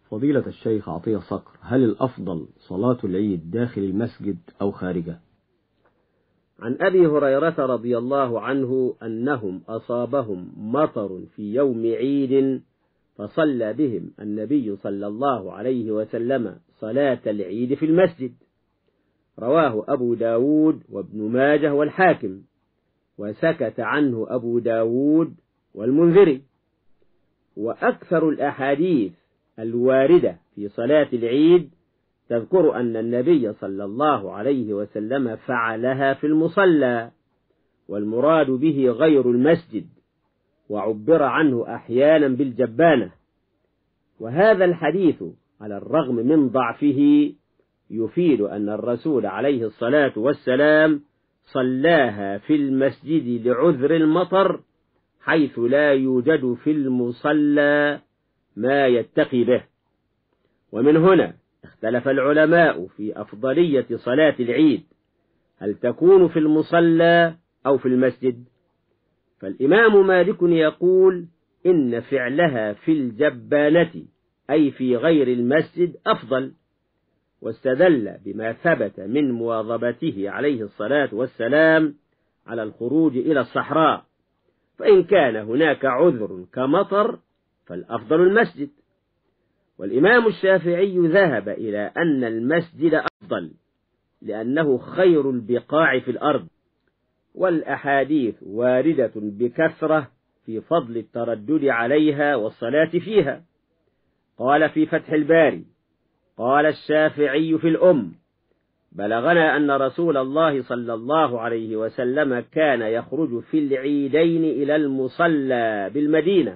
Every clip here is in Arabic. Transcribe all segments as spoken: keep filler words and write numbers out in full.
فضيلة الشيخ عطية صقر، هل الأفضل صلاة العيد داخل المسجد أو خارجه؟ عن أبي هريرة رضي الله عنه أنهم أصابهم مطر في يوم عيد فصلى بهم النبي صلى الله عليه وسلم صلاة العيد في المسجد. رواه أبو داود وابن ماجه والحاكم، وسكت عنه أبو داود والمنذري. وأكثر الأحاديث الواردة في صلاة العيد تذكر أن النبي صلى الله عليه وسلم فعلها في المصلى، والمراد به غير المسجد، وعبر عنه أحيانا بالجبانة. وهذا الحديث على الرغم من ضعفه يفيد أن الرسول عليه الصلاة والسلام صلاها في المسجد لعذر المطر، حيث لا يوجد في المصلى ما يتقي به. ومن هنا اختلف العلماء في أفضلية صلاة العيد، هل تكون في المصلى أو في المسجد؟ فالإمام مالك يقول إن فعلها في الجبانة أي في غير المسجد أفضل، واستدل بما ثبت من مواظبته عليه الصلاة والسلام على الخروج إلى الصحراء، فإن كان هناك عذر كمطر فالأفضل المسجد. والإمام الشافعي ذهب إلى أن المسجد أفضل لأنه خير البقاع في الأرض، والأحاديث واردة بكثرة في فضل التردد عليها والصلاة فيها. قال في فتح الباري: قال الشافعي في الأم: بلغنا أن رسول الله صلى الله عليه وسلم كان يخرج في العيدين إلى المصلى بالمدينة،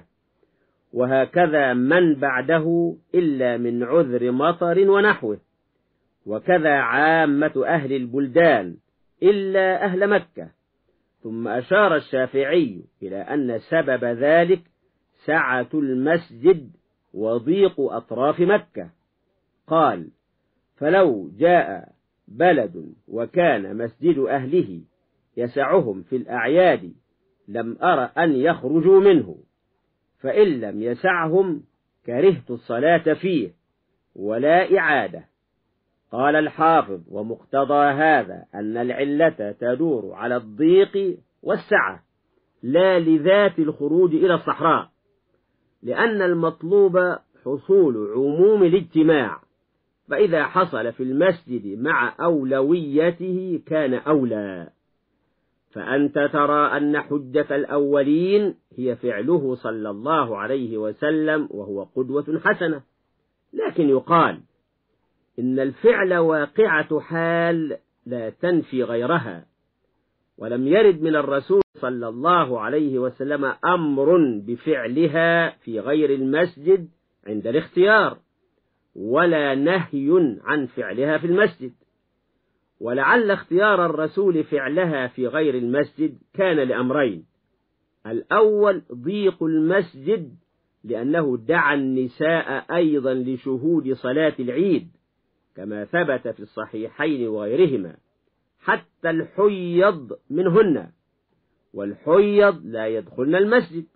وهكذا من بعده إلا من عذر مطر ونحوه، وكذا عامة أهل البلدان إلا أهل مكة. ثم أشار الشافعي إلى أن سبب ذلك سعة المسجد وضيق أطراف مكة. قال: فلو جاء بلد وكان مسجد أهله يسعهم في الأعياد لم أر أن يخرجوا منه، فإن لم يسعهم كرهت الصلاة فيه ولا إعادة. قال الحافظ: ومقتضى هذا أن العلة تدور على الضيق والسعة لا لذات الخروج إلى الصحراء، لأن المطلوب حصول عموم الاجتماع، فإذا حصل في المسجد مع أولويته كان أولى. فأنت ترى أن حجة الأولين هي فعله صلى الله عليه وسلم، وهو قدوة حسنة. لكن يقال إن الفعل واقعة حال لا تنفي غيرها، ولم يرد من الرسول صلى الله عليه وسلم أمر بفعلها في غير المسجد عند الاختيار، ولا نهي عن فعلها في المسجد. ولعل اختيار الرسول فعلها في غير المسجد كان لأمرين: الأول ضيق المسجد، لأنه دعا النساء أيضا لشهود صلاة العيد كما ثبت في الصحيحين وغيرهما، حتى الحيض منهن، والحيض لا يدخلن المسجد.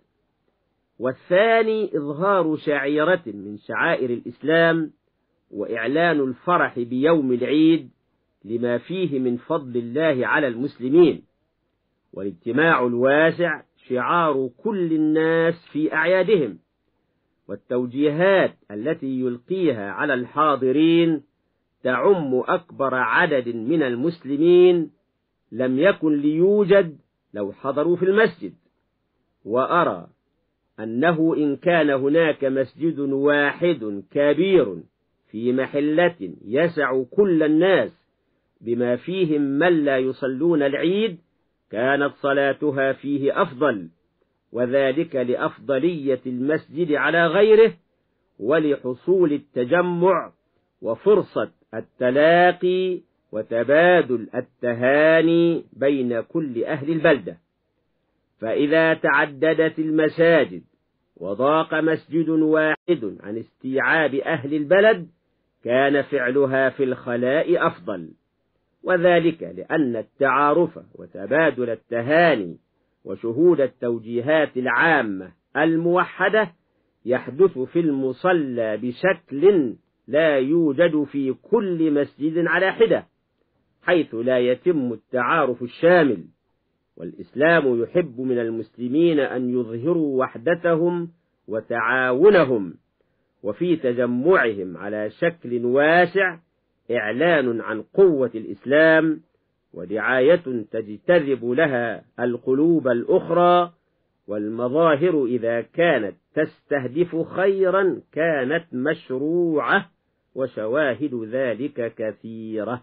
والثاني إظهار شعيرة من شعائر الإسلام وإعلان الفرح بيوم العيد لما فيه من فضل الله على المسلمين. والاجتماع الواسع شعار كل الناس في أعيادهم، والتوجيهات التي يلقيها على الحاضرين تعم أكبر عدد من المسلمين لم يكن ليوجد لو حضروا في المسجد. وأرى أنه إن كان هناك مسجد واحد كبير في محلة يسع كل الناس بما فيهم من لا يصلون العيد كانت صلاتها فيه أفضل، وذلك لأفضلية المسجد على غيره، ولحصول التجمع وفرصة التلاقي وتبادل التهاني بين كل أهل البلدة. فإذا تعددت المساجد وضاق مسجد واحد عن استيعاب أهل البلد كان فعلها في الخلاء أفضل، وذلك لأن التعارف وتبادل التهاني وشهود التوجيهات العامة الموحدة يحدث في المصلى بشكل لا يوجد في كل مسجد على حدة، حيث لا يتم التعارف الشامل. والإسلام يحب من المسلمين أن يظهروا وحدتهم وتعاونهم، وفي تجمعهم على شكل واسع إعلان عن قوة الإسلام ودعاية تجتذب لها القلوب الأخرى. والمظاهر إذا كانت تستهدف خيرا كانت مشروعة، وشواهد ذلك كثيرة.